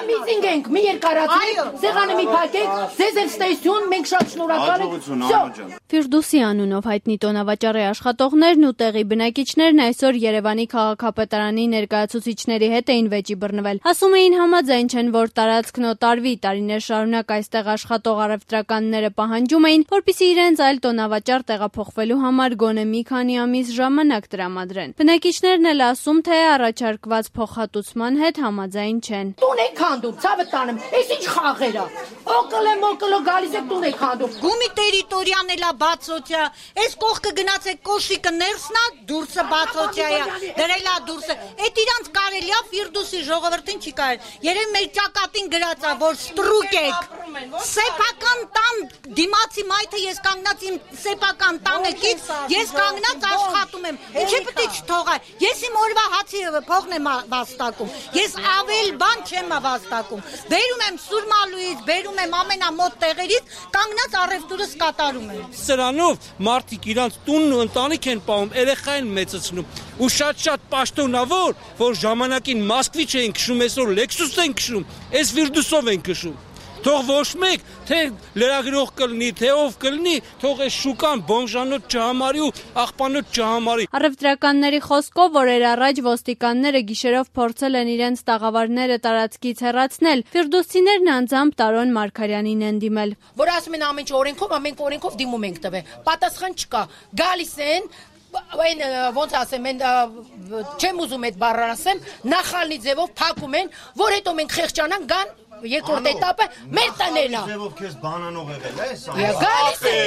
միզինգ ենք, մի երկարացնենք, սեղանը մի փակենք, ձեզ էլ ստեյություն, մենք շատ շնորհակալ ենք։ Ֆիրդուսի անունով հայտնի տոնավաճառի աշխատողներն ու տեղի բնակիչներն այսօր Երևանի քաղաքապետարանի ներկայացուցիչների հետ էին վեճի բռնվել։ Ասում էին համաձայն չեն, որ տարածքն օտարվի, տարիներ շարունակ այստեղ աշխատող առևտրականները պահանջում էին, որպեսզի իրենց այլ տոնավաճառ տեղափոխվելու համար գոնե մի քանի ամիս ժամանակ տրամադրեն։ Բնակիչներն էլ ասում, թե առաջարկված փոխհատուցման հետ համաձայն չեն։ Տուն եք քանդում, ցավը տանեմ, այս ինչ խաղեր է։ Օկլո գալիս եք տուն եք քանդում։ Գումի տերիտորիան էլա բացօթյա, այս կողքը գնացեք կոշիկը ներսն է, դուրսը բացօթյա է, դրելա դուրսը։ Այդ իրանց կարելի է Ֆիրդուսի ժողովրդին չի կարել։ Երևի մեր ճակատին գրած է, որ ստրուկ եք։ Սեփական տան դիմացի մայթը ես կանգնած իմ սեփական տանեկից, ես կանգնած աշխատում եմ։ Ինչի՞ պետք է չթողա։ Ես իմ օրվա հացի փողն եմ վաստակում։ Ես ավել բան չեմ վաստակում։ Բերում եմ Սուրմալուից, բերում եմ ամենամոտ տեղերից, կանգնած առևտուրս կատարում եմ։ Սրանով մարդիկ իրանց տունն ու ընտանիք են պահում, երեխա են մեծացնում։ Ու շատ պաշտոնավոր, որ ժամանակին Մոսկվիչ են քշում, այսօր Լեքսուս են քշում, այս Ֆիրդուսով են քշում։ Թող ոչ մեկ, թե լրագրող կլինի, թե ով կլինի, թող այս շուկան բոմժանոց չհամարի ու աղբանոց չհամարի։ Առևտրականների խոսքով, օրեր առաջ ոստիկանները գիշերով փորձել են իրենց տաղավարները տարածքից հեռացնել, ֆիրդուսցիներն անձամբ Տարոն Մարգարյանին են դիմել։ Որ ասում են ամեն ինչ օրենքով դիմում ենք տվել։ Պատասխան չկա։ Գալիս են այն ոնց ասեմ, չեմ ուզում այդ բառը ասեմ, նախալնի ձևով փակում են, որ հետո մենք խեղճանանք գան երկրորդ этаպը մեր տանելն է։ Ձևով քեզ բանանով եղել է, սա։ Գալիս է,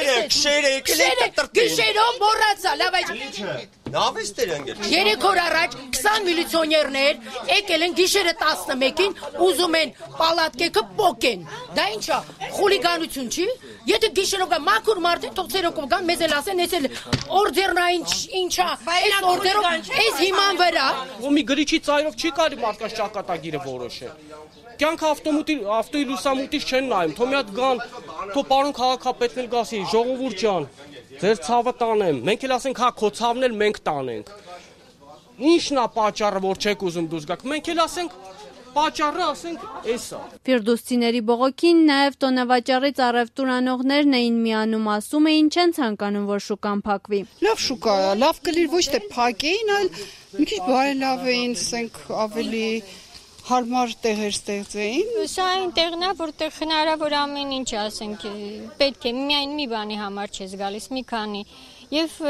քշերեք, գիշերով մոռացա, լավ այդ։ Ինչը։ Նավեստեր ընկեր։ 3 օր առաջ 20 միլիցիոներներ եկել են գիշերը 11-ին, ուզում են պալատկեքը պոկեն։ Դա ի՞նչ է, խուլիգանություն չի։ Եթե գիշերով գա մաքուր մարդը, թող ցերեկով գան, մեզ էլ ասեն, էս էլ օրդերնային ինչ է, այս օրդերով, այս հիման վրա։ Ու մի գրիչի ծայրով չի կարի մարդկանց ճակատագիրը որոշել։ Կյանքը ավտոյի լուսամուտից չեն նայում, թո մի հատ գան, թո պարոն քաղաքապետն էլ գասի, ժողովուրդ ջան, ձեր ցավը տանեմ, մենք էլ ասենք, հա, քո ցավն էլ մենք տանենք։ Ինչն է պատճառը, որ չեք ուզում դուրս գաք, մենք էլ ասենք, պատճառը ասենք, էսա։ Ֆիրդուսցիների բողոքին նաև տոնավաճառից առևտուր անողներն էին միանում, ասում էին չեն ցանկանում, որ շուկան փակվի։ Լավ շուկա է, լավ կլիր ոչ թե փակեին, այլ մի քիչ բարելավեին, ասենք ավելի հարմար տեղեր ստեղծեին։ Սա այն տեղն է, որտեղ հնարավոր ամեն ինչ ասենք, պետք է միայն մի բանի համար չես գալիս, մի քանի։ Եվ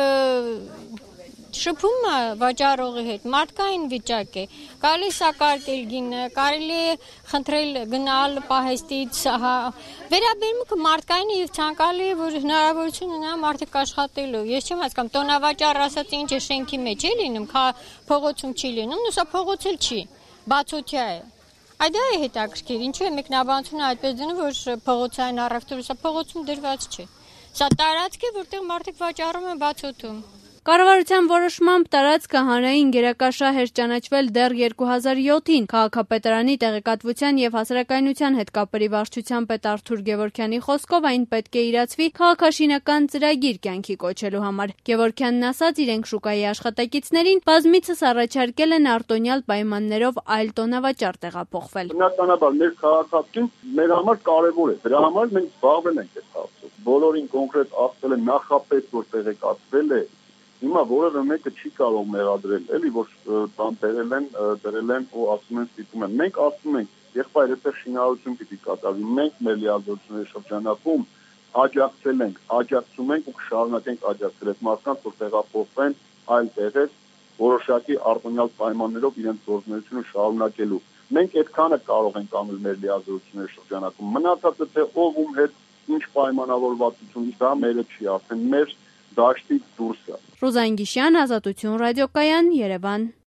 շփումը վաճառողի հետ մարդկային վիճակ է, գալիս է կարկել գինը, կարելի է խնդրել գնալ պահեստից, վերաբերմունքը մարդկային է եւ ցանկալի է, որ հնարավորություն ունենա մարդիկ աշխատելու։ Ես չեմ հասկանում, տոնավաճառ ասած ինչ է շենքի մեջ է լինում, փողոցում չի լինում, ու սա փողոց էլ չի, բացօթյա է։ Այդ է հետաքրքիր, ինչու է մեկնաբանությունը այդպես դնում, որ փողոցային առևտուրը սա փողոցում դրված չէ։ Սա տարածք է, որտեղ մարդիկ վաճառում են բացօթյում։ Կառավարության որոշմամբ տարածքը հանրային գերակաշահ էր ճանաչվել դեռ 2007-ին։ Քաղաքապետարանի տեղեկատվության եւ հասարակայնության հետ կապերի վարչության պետ Արթուր Գևորգյանի խոսքով այն պետք է իրացվի քաղաքաշինական ծրագիր կյանքի կոչելու համար։ Գևորգյանն ասաց, իրենք շուկայի աշխատակիցներին բազմիցս առաջարկել են արտոնյալ պայմաններով այլ տոնավաճառ տեղափոխվել։ Բնականաբար մեր քաղաքացին մեր համար կարևոր է։ Դրա համար մենք զբաղվել ենք այդ հարցով։ Բոլորին կոնկրետ ասել են նախապես, որ տեղեկացվել է։ Հիմա որևէ մեկը չի կարող մեղադրել, էլի որ բան դրել են ու ասում են ստիպում են։ Մենք ասում ենք, եղբայր այդտեղ շինարարություն պիտի կատարվի։ Մենք մեր լիազորությունների շրջանակում աջակցել ենք, աջակցում ենք ու կշարունակենք աջակցել այդ մարդկանց, որ տեղափոխվեն այլ տեղեր, որոշակի արտոնյալ պայմաններով իրենց գործունեությունը շարունակելու։ Մենք այդքանը կարող ենք անել մեր լիազորությունների շրջանակում։ Մնացածը թե ով ում հետ ինչ պայմանավորվածություն, դա մերը չի, արդեն մեր դաշտից դուրս է։ Ռուզան Գիշյան, Ազատություն ռադիոկայան, Երևան։